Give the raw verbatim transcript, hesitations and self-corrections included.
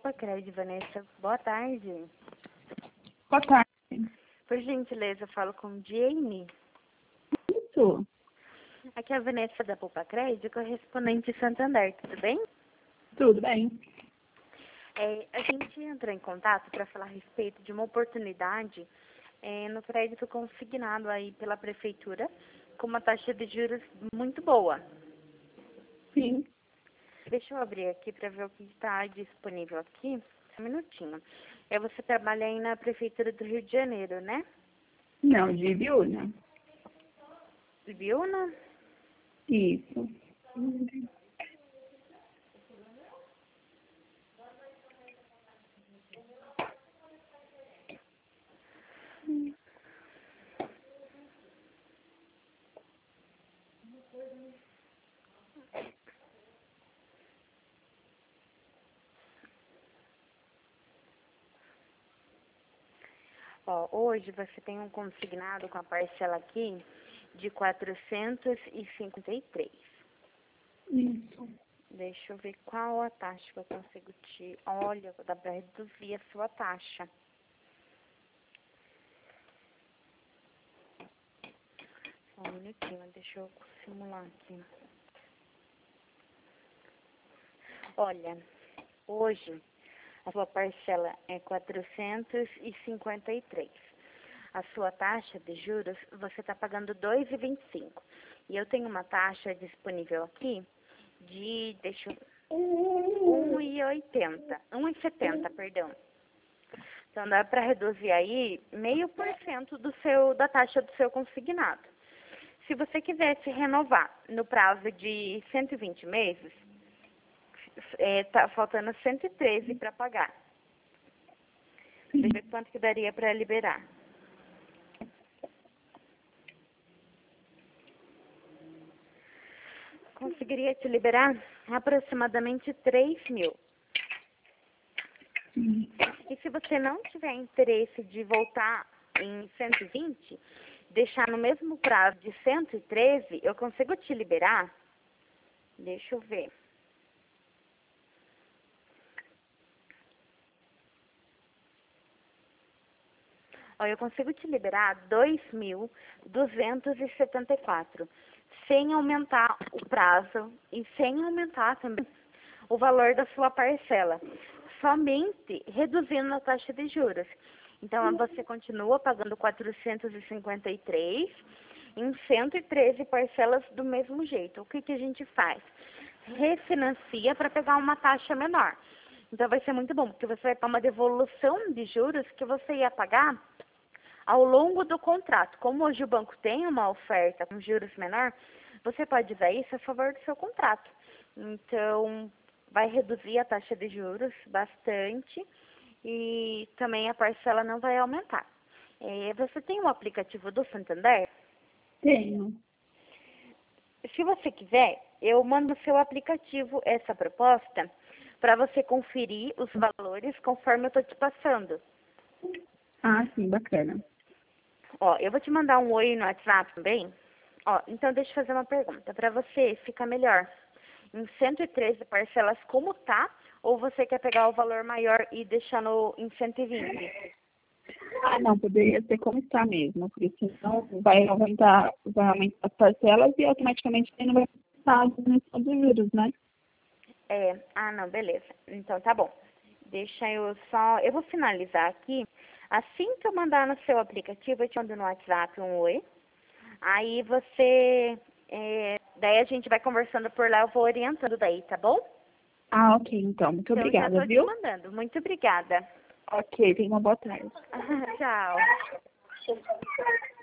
Poupa Crédito, Vanessa. Boa tarde. Boa tarde. Por gentileza, eu falo com Jane. Isso. Aqui é a Vanessa da Poupa Crédito, correspondente de Santander, tudo bem? Tudo bem. É, a gente entrou em contato para falar a respeito de uma oportunidade é, no crédito consignado aí pela Prefeitura, com uma taxa de juros muito boa. Sim. Deixa eu abrir aqui para ver o que está disponível aqui. Um minutinho. É, você trabalha aí na Prefeitura do Rio de Janeiro, né? Não, de Biúna. Biúna? Isso. Ó, hoje você tem um consignado com a parcela aqui de quatrocentos e cinquenta e três. Isso. Deixa eu ver qual a taxa que eu consigo te... Olha, dá para reduzir a sua taxa. Só um minutinho, deixa eu simular aqui. Olha, hoje a sua parcela é quatrocentos e cinquenta e três. A sua taxa de juros, você está pagando dois vírgula vinte e cinco. E eu tenho uma taxa disponível aqui de, deixa eu, um vírgula oitenta, um vírgula setenta, perdão. Então dá para reduzir aí meio por cento do seu da taxa do seu consignado. Se você quisesse renovar no prazo de cento e vinte meses, é, tá faltando cento e treze para pagar. Deixa eu ver quanto que daria para liberar. Conseguiria te liberar aproximadamente três mil. Sim. E se você não tiver interesse de voltar em cento e vinte, deixar no mesmo prazo de cento e treze, eu consigo te liberar? Deixa eu ver. Ó, eu consigo te liberar dois mil duzentos e setenta e quatro, sem aumentar o prazo e sem aumentar também o valor da sua parcela, somente reduzindo a taxa de juros. Então, você continua pagando quatrocentos e cinquenta e três em cento e treze parcelas do mesmo jeito. O que, que a gente faz? Refinancia para pegar uma taxa menor. Então, vai ser muito bom, porque você vai ter uma devolução de juros que você ia pagar ao longo do contrato. Como hoje o banco tem uma oferta com juros menor, você pode usar isso a favor do seu contrato. Então, vai reduzir a taxa de juros bastante e também a parcela não vai aumentar. É, você tem um aplicativo do Santander? Tenho. Se você quiser, eu mando no seu aplicativo essa proposta para você conferir os valores conforme eu estou te passando. Ah, sim, bacana. Ó, eu vou te mandar um oi no WhatsApp também. Ó, então deixa eu fazer uma pergunta. Para você, fica melhor em cento e treze parcelas como tá? Ou você quer pegar o valor maior e deixar no, em cento e vinte? Ah, não, poderia ser como está mesmo, porque senão vai aumentar, vai aumentar as parcelas e automaticamente ele não vai estar a diminuição dos juros, né? É, ah não, beleza. Então tá bom. Deixa eu só, eu vou finalizar aqui. Assim que eu mandar no seu aplicativo, eu te mando no WhatsApp um oi. Aí você, é, daí a gente vai conversando por lá, eu vou orientando daí, tá bom? Ah, ok, então. Muito Então já obrigada, tô te viu? mandando. Muito obrigada. Ok, tenha uma boa tarde. Tchau.